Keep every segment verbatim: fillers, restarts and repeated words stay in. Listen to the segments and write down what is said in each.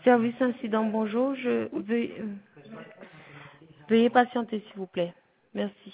Service incident, bonjour. Je vais... Veuillez patienter, s'il vous plaît. Merci.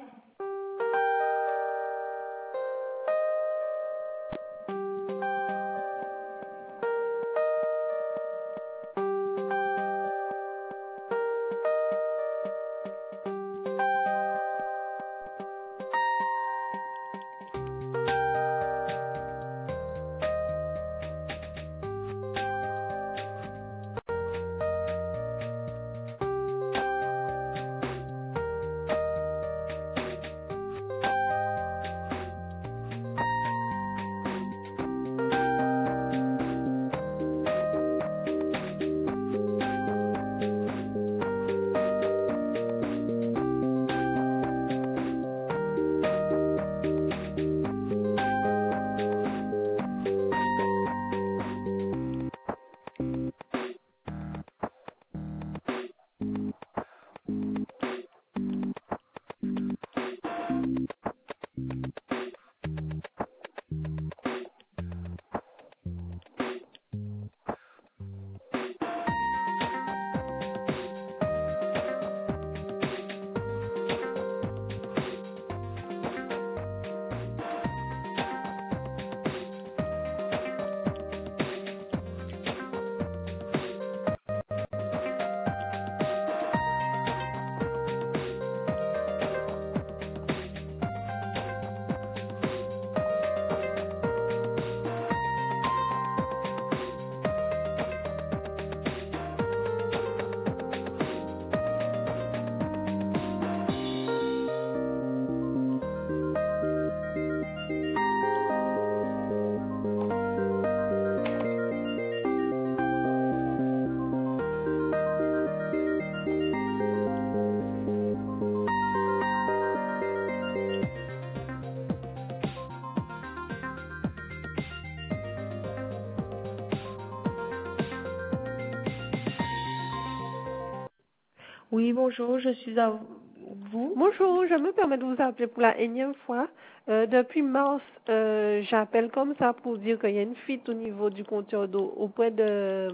Oui, bonjour, je suis à vous. Bonjour, je me permets de vous appeler pour la énième fois. Euh, depuis mars, euh, j'appelle comme ça pour dire qu'il y a une fuite au niveau du compteur d'eau auprès de, euh,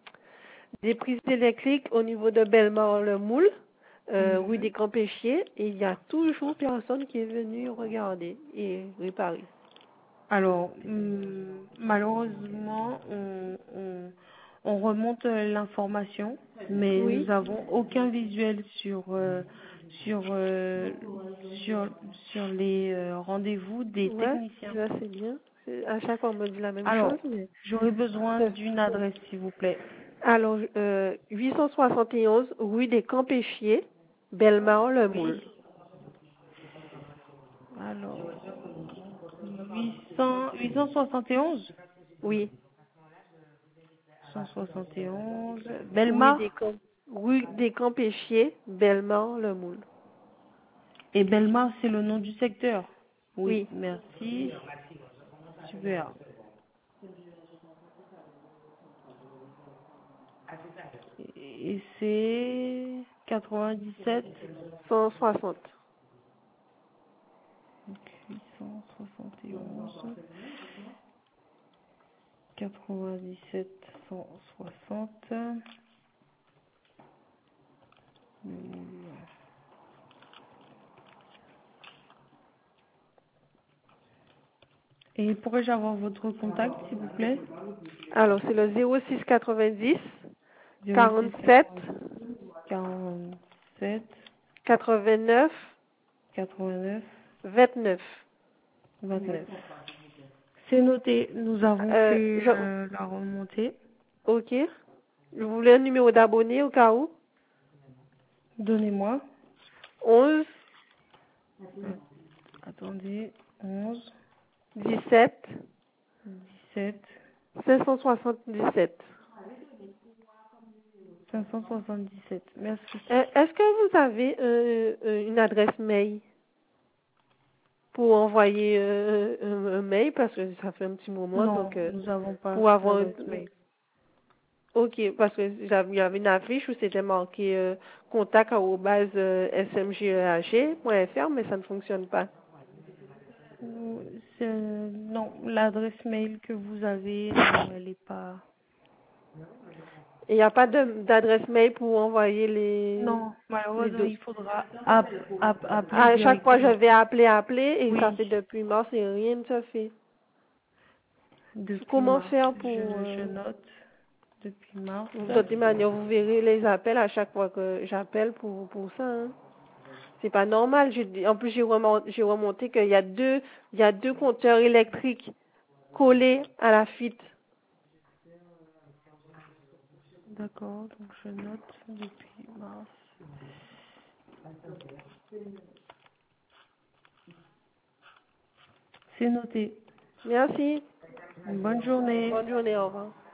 des prises électriques au niveau de Bellemare-le-Moule, euh, Mhm. rue des Campéchiers, et il y a toujours personne qui est venu regarder et réparer. Alors, hum, malheureusement, on, on, on remonte euh, l'information, mais nous Oui, n'avons aucun visuel sur, euh, sur, euh, sur, sur les euh, rendez-vous des ouais, techniciens. ça c'est bien. C'est- À chaque fois on me dit la même chose, Alors, mais... j'aurais besoin Euh, d'une adresse, s'il vous plaît. Alors, euh, huit cent soixante et onze rue des Campéchiers, Bellemare-le-Moule. Alors, huit cents, huit cent soixante et onze Oui. cent soixante et onze Rue des, Belmar Camp- rue des Campéchiers, Bellemare-le-Moule. et Belmar, c'est le nom du secteur. Oui, Oui. merci. Super. Et c'est quatre-vingt-dix-sept cent soixante. huit cent soixante et onze quatre-vingt-dix-sept cent soixante. Et pourrais-je avoir votre contact, s'il vous plaît? Alors, c'est le zéro six quatre-vingt-dix zéro six quarante-sept quarante-sept quatre-vingt-neuf quatre-vingt-neuf vingt-neuf. vingt-neuf. C'est noté, nous avons Euh, fait je, euh, la remontée. ok. Je voulais un numéro d'abonné au cas où. Donnez-moi. onze Attendez, onze dix-sept dix-sept cinq cent soixante-dix-sept. cinq cent soixante-dix-sept. Merci. Euh, Est-ce que vous avez euh, euh, une adresse mail pour envoyer euh, un, un mail parce que ça fait un petit moment Non, donc euh, nous n'avons pas pour avoir d'adresse mail. ok parce que j'avais- il y avait une affiche où c'était marqué euh, contact arobase euh, s m g e a g point f r mais ça ne fonctionne pas. Nous- c'est- Non, l'adresse mail que vous avez, non, elle n'est pas. Et il n'y a pas de- d'adresse mail pour envoyer les, Non, les malheureusement, dos. il faudra app- app- appeler À chaque fois, je directement. vais appeler, appeler, et ça Oui, fait depuis mars et rien ne se fait. depuis Comment mars. faire pour... Je, je euh, note depuis mars. de toute manière, vous verrez les appels à chaque fois que j'appelle pour, pour ça. Hein. C'est pas normal. J'ai- En plus, j'ai remonté, j'ai remonté qu'il y a deux, il y a deux compteurs électriques collés à la fuite. D'accord, donc je note depuis mars. C'est noté. Merci. Bonne journée. Bonne journée. Au revoir.